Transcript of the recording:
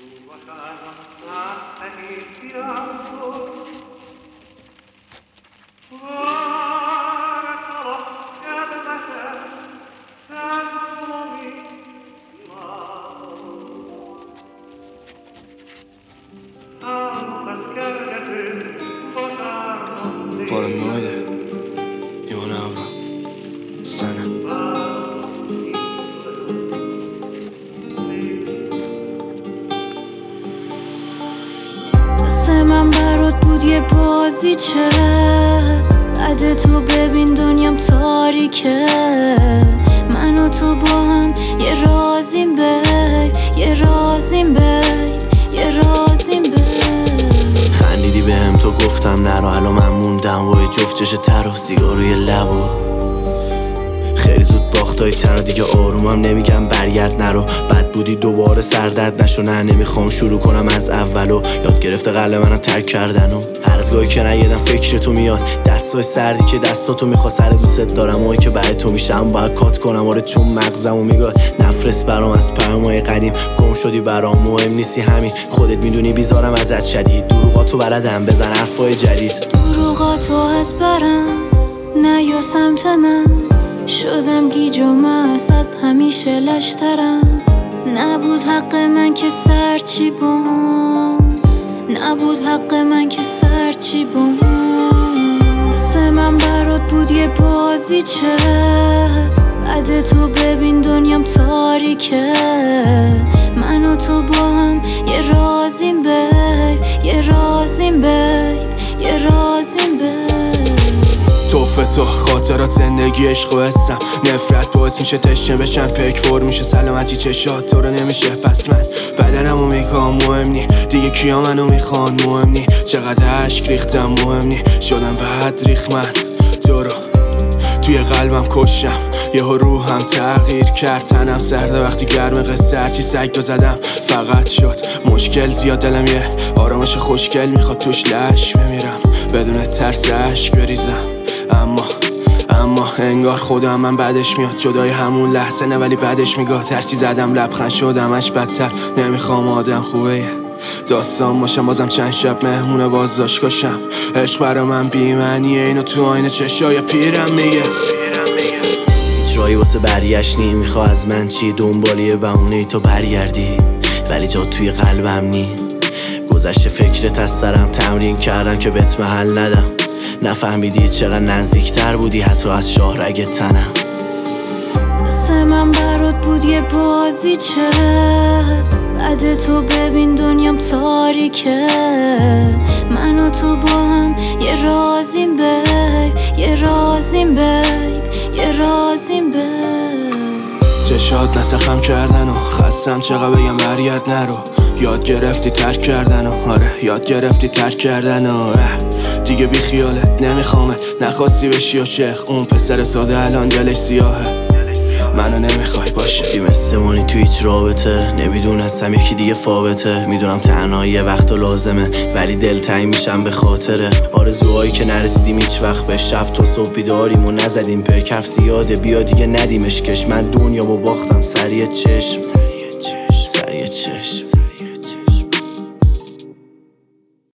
Paranoide, Ivana Aura, Sana. مثل من برات بود یه بازیچه، بعد تو ببین دنیام تاریکه. من و تو با هم یه رازیم بیب، یه رازیم بیب، یه رازیم بیب. خندیدی بهم تو گفتم نرو، الان من موندم و یه جفت چش تر و سیگار روی لبو. خیلی زود باختای تر دیگه آرومم نمیگم برگرد نرو. بد بودی دوباره سردرد نشو، نه نمیخوام شروع کنم از اولو. یاد گرفته قلب منم ترک کردنو. هر از گاهی که نیدم فکر تو میاد، دستای سردی که دستاتو میخوا سر دوست دارم. اونی که برای تو میشم باید کات کنم آره، چون مغزمو میگاد نفرست برام از پیامای قدیم. گم شدی برام مهم نیستی همین، خودت میدونی بیزارم ازت شدید. دروغاتو بلدم بزن حرفای جدید. دروغاتو از برم نیا سمت من، شدم گیج و مست از همیشه لشترم. نبود حق من که سرچی بون، نبود حق من که سرچی بون. مثل من برات بود یه بازیچه، بعد تو ببین دنیام تاریکه. من و تو با هم یه رازیم بیب، یه رازیم بیب، یه رازیم بیب. توفه تو خاطرات زندگی عشق و حسم، نفرت باعث میشه تشنه بشم، پک پر میشه سلامتی چشات تو رو نمیشه. پس من بدنمو میخوام مهم نی دیگه، کیا منو میخوان مهم نی. چقدر عشق ریختم مهم نی، شدم بعد ریخ من تو رو توی قلبم کشم. یهو روحم تغییر کرد، تنم سرده وقتی گرم قصه. هرچی سگ زدم فقط شد مشکل زیاد. دلم یه آرامش خوشگل میخواد توش لش بمیرم، بدون ترس عشق بریزم. اما انگار خودم من بعدش میاد، جدای همون لحظه نه ولی بعدش میگاه. ترسی زدم لبخند شدمش بدتر، نمیخوام آدم خوبه داستان باشم. بازم چند شب مهمونه باز داشت کشم. عشق برا من بی‌معنیه، اینو تو آینه چشای پیرم میگه. هیچ راهی واسه برگشت نی، میخوا از من چی؟ دنبالی بهونه ای تو برگردی ولی جا توی قلبم نی. گذشته فکرت از سرم، تمرین کردم که بهت محل ندم. نفهمیدی چقدر نزدیکتر بودی حتی از شاهرگ تنم. مثل من برات بود یه بازیچه، بعد تو ببین دنیام تاریکه. من و تو با هم یه رازیم بیب، یه رازیم بیب، یه رازیم بیب. چشات نسخم کردن و خستم چقدر بگم برگرد نرو. یاد گرفتی ترک کردن و آره یاد گرفتی ترک کردن و دیگه بی خیالت نمیخوامت. نخواستی بشی و شیخ اون پسر ساده الان دلش سیاهه، منو نمیخوای باشه. دی مثل مانی تو هیچ رابطه، نمیدونستم یکی دیگه فابته. میدونم تنهایی یه وقت لازمه ولی دلتنگ میشم به خاطره. آرزوهایی که نرسیدیم هیچ وقت به، شب تا صبح بیداریم و نزدیم په. کف زیاده بیا دیگه ندیمش کش، من دنیا با باختم سریع چشم.